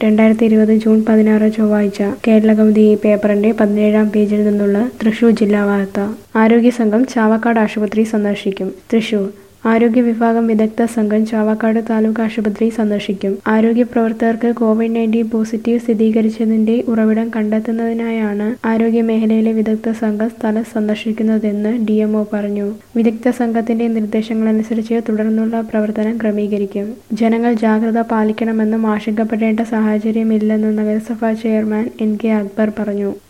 2020 June 16 ചൊവ്വാഴ്ച കേരളകൗമുദി പേപ്പറിന്റെ 17-ാം പേജിൽ നിന്നുള്ള തൃശൂർ ജില്ലാ വാർത്ത. ആരോഗ്യസംഘം ചാവക്കാട് ആശുപത്രി സന്ദർശിക്കും. തൃശൂർ ആരോഗ്യ വിഭാഗം വിദഗ്ധ സംഘം ചാവക്കാട് താലൂക്ക് ആശുപത്രി സന്ദർശിക്കും. ആരോഗ്യ പ്രവർത്തകർക്ക് കോവിഡ്-19 പോസിറ്റീവ് സ്ഥിരീകരിച്ചതിന്റെ ഉറവിടം കണ്ടെത്തുന്നതിനായാണ് ആരോഗ്യ മേഖലയിലെ വിദഗ്ധ സംഘം സ്ഥലം സന്ദർശിക്കുന്നതെന്ന് DMO പറഞ്ഞു. വിദഗ്ധ സംഘത്തിന്റെ നിർദ്ദേശങ്ങളനുസരിച്ച് തുടർന്നുള്ള പ്രവർത്തനം ക്രമീകരിക്കും. ജനങ്ങൾ ജാഗ്രത പാലിക്കണമെന്നും ആശങ്കപ്പെടേണ്ട സാഹചര്യമില്ലെന്ന് നഗരസഭാ ചെയർമാൻ NK അക്ബർ പറഞ്ഞു.